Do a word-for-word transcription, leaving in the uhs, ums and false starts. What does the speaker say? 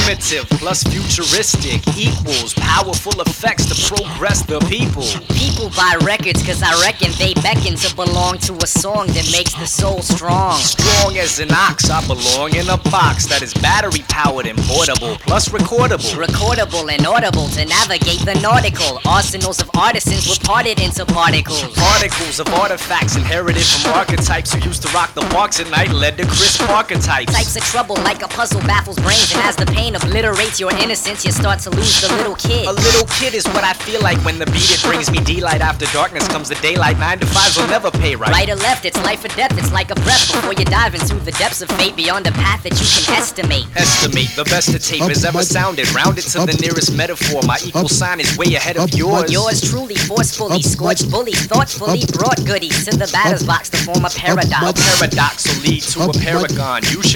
Primitive plus futuristic equals powerful effects to progress the people. People buy records cause I reckon they beckon to belong to a song that makes the soul strong. Strong as an ox, I belong in a box that is battery powered and portable, plus recordable. Recordable and audible to navigate the nautical. Arsenals of artisans were parted into particles. Particles of artifacts inherited from archetypes who used to rock the parks at night led to crisp archetypes. Types of trouble like a puzzle baffles brains, and as the pain obliterates your innocence, you start to lose the little kid. A little kid is what I feel like when the beat it brings me daylight. After darkness comes the daylight. Nine to fives will never pay right. Right or left, it's life or death. It's like a breath before you dive into the depths of fate beyond a path that you can estimate. Estimate the best the tape has ever sounded. Round it to the nearest metaphor. My equal sign is way ahead of yours. Yours truly, forcefully, scorched bully, thoughtfully brought goodies to the batter's box to form a paradox. A paradox will lead to a paragon. You should